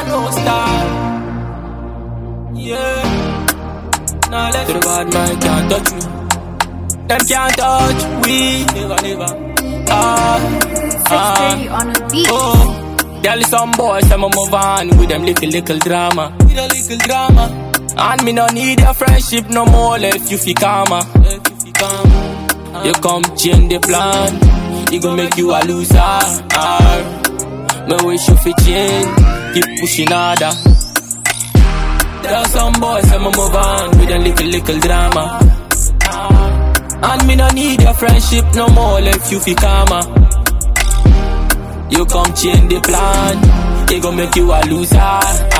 no star. Yeah. Now let the bad man can't touch me. Them can't touch we. Never, never. 6:30 on a beat. Oh, there is some boys I'ma move on with them little drama. With a little drama. And me no need your friendship no more. If you feel calmer. You come change the plan. It gon' make you a loser. Me wish you fit change. Keep pushing harder. There are some boys I'ma move on with them little drama. And me no need your friendship no more. If you feel calmer. You come change the plan. It gon' make you a loser.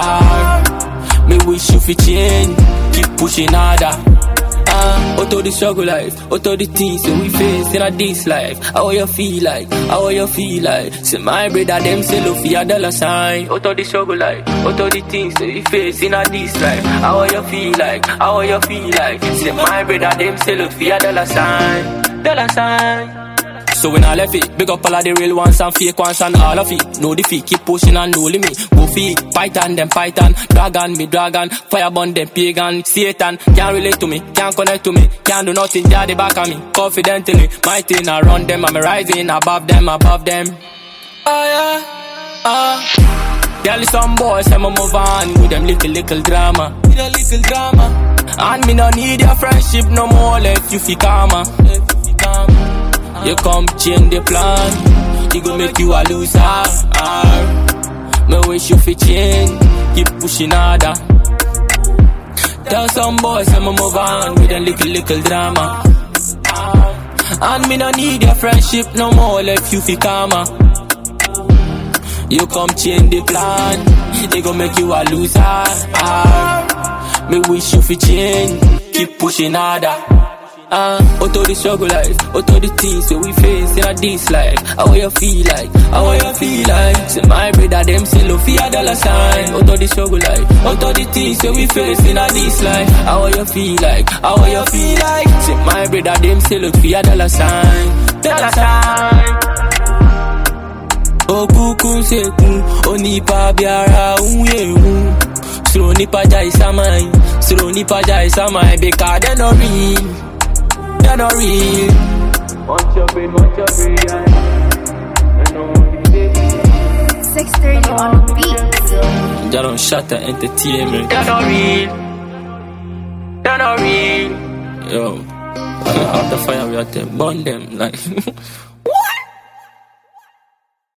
Me wish you fit change. Keep pushing harder. Out of the struggle life, out of the things that we face in a this life. How you feel like, how you feel like. Say my brother them say love for a dollar sign. Out of the struggle life, out of the things that we face in a this life. How you feel like, how you feel like. Say my brother them say love for a dollar sign. Dollar sign. So when I left it, big up all of the real ones and fake ones and all of it. No defeat, keep pushing and no limit. Go feet, python them python, dragon me dragon, fire burn them pagan, Satan. Can't relate to me, can't connect to me, can't do nothing, they're the back of me. Confidently, my thing around them, I'm rising above them, above them. Oh yeah, there is some boys, I'ma move on with them little drama. With a little drama. And me no need your friendship no more, if you feel calmer. You come change the plan. It gon' make you a loser. Me wish you fit change. Keep pushing harder. Tell some boys I'ma move on with a little drama. And me no need your friendship no more. If you feel calmer. You come change the plan. It gon' make you a loser. Me wish you fit change. Keep pushing harder. Out of the struggle life, out of the things that we face in a this life. How you feel like, how you feel like. Say my brother them say love for a dollar sign. Out of the struggle life, out of the things that we face in a this life. How you feel like, how you feel like. Say my brother them say love for a dollar sign. Dollar sign. Oh kuku seku, oni pa biara unye. Slow ni pa jai samai, slow ni pa jai samai. Because they no real. They're not real. Want your brain, yeah. 6:30 on the beat. They don't shut the entertainment. They're not real. They're not real. Yo, after fire we have to burn them like.